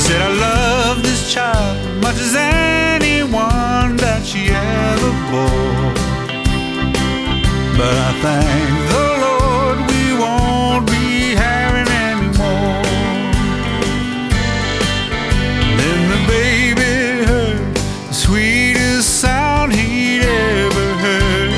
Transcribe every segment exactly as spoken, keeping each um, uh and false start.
said, I love this child much as anyone that she ever bore. But I thank the Lord we won't be having any more. Then the baby heard the sweetest sound he'd ever heard,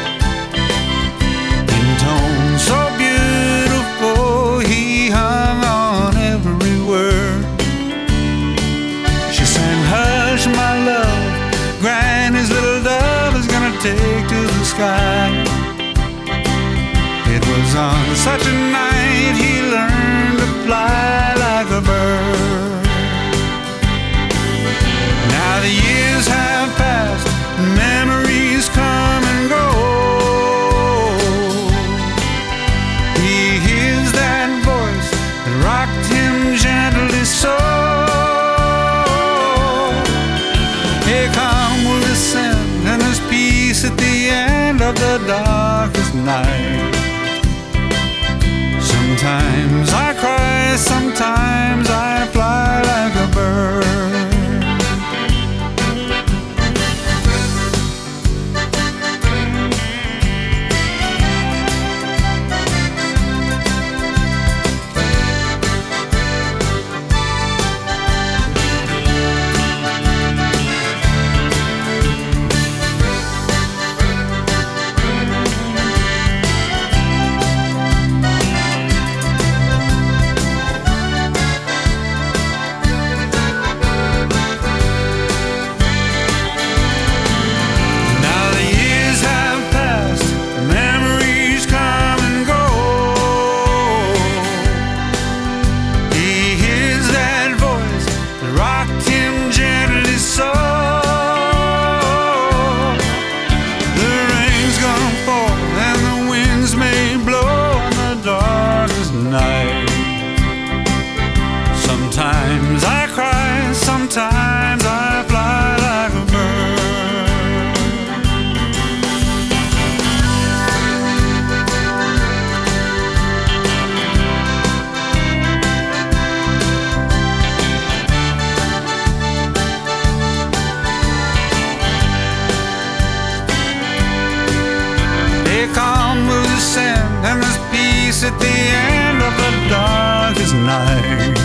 in tones so beautiful he hung on every word. She sang, hush my love, Granny's little dove is gonna take to the sky. It was on such a night he learned to fly like a bird. Now the years have passed, memories come and go. He hears that voice that rocked him gently so. Here come will descend, and there's peace at the end of the darkest night. Sometimes I cry, sometimes I fly like a bird. Sometimes I cry, sometimes I fly like a bird. Here come will descend, and there's peace at the end of the darkest night.